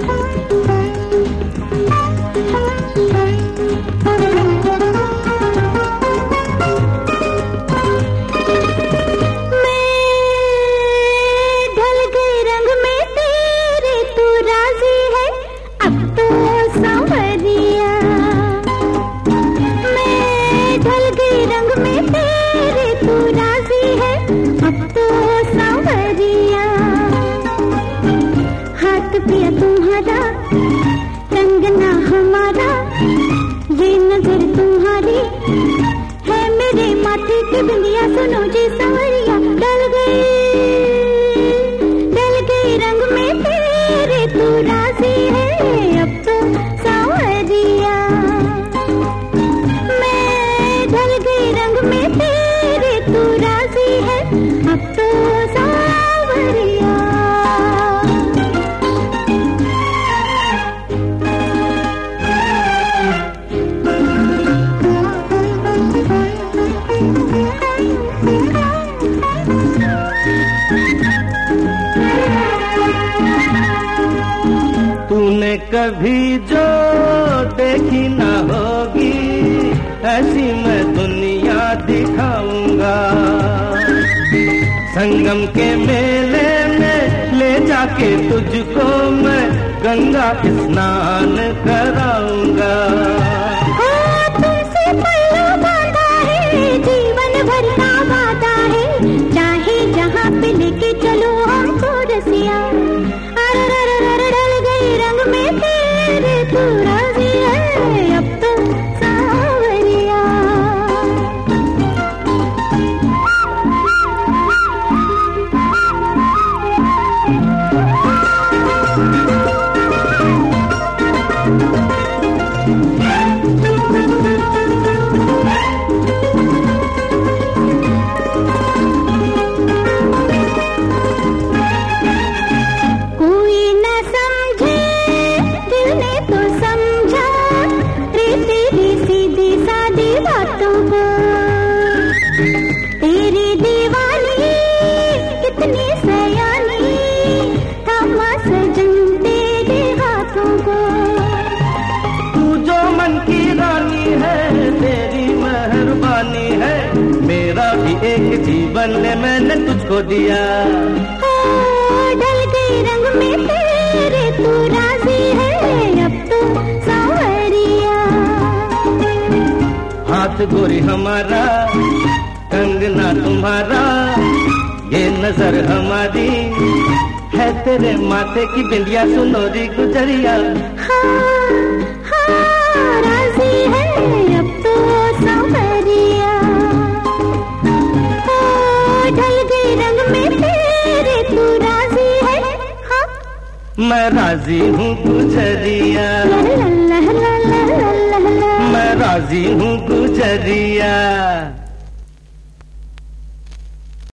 पिया तुम्हारा कंगना हमारा, ये नजर तुम्हारी है मेरे माथे की बिंदिया। सुनो जी सांवरिया, डल गई रंग में तेरे, तू राजी है अब तो सांवरिया। मैं ढल गई रंग में तेरे, तू राजी है अब तो सांवरिया। तूने कभी जो देखी ना होगी, ऐसी मैं दुनिया दिखाऊंगा। संगम के मेले में ले जाके तुझको मैं गंगा स्नान कराऊंगा। तुमसे पल्लू बांधा है, जीवन भर का वादा है, चाहे जहाँ पे लेके चलो हमको रसिया। रंग में तेरे, तू राजी है अब तो सांवरिया। तेरी दीवानी कितनी सयानी, थामा सजन तेरे हाथों को। तू जो मन की रानी है, तेरी मेहरबानी है, मेरा भी एक जीवन मैंने तुझको दिया। ढल गई रंग में तेरे, तू राजी है अब तो सांवरिया। हाथ गोरी हमारा, कंगना तुम्हारा, ये नजर हमारी है तेरे माथे की बिंदिया। सुनोरी गुजरिया, हाँ, राजी है अब तो सांवरिया। ढल गई रंग में तेरे, तू राजी है हाँ, मैं राजी हूँ गुजरिया। मैं राजी हूँ गुजरिया।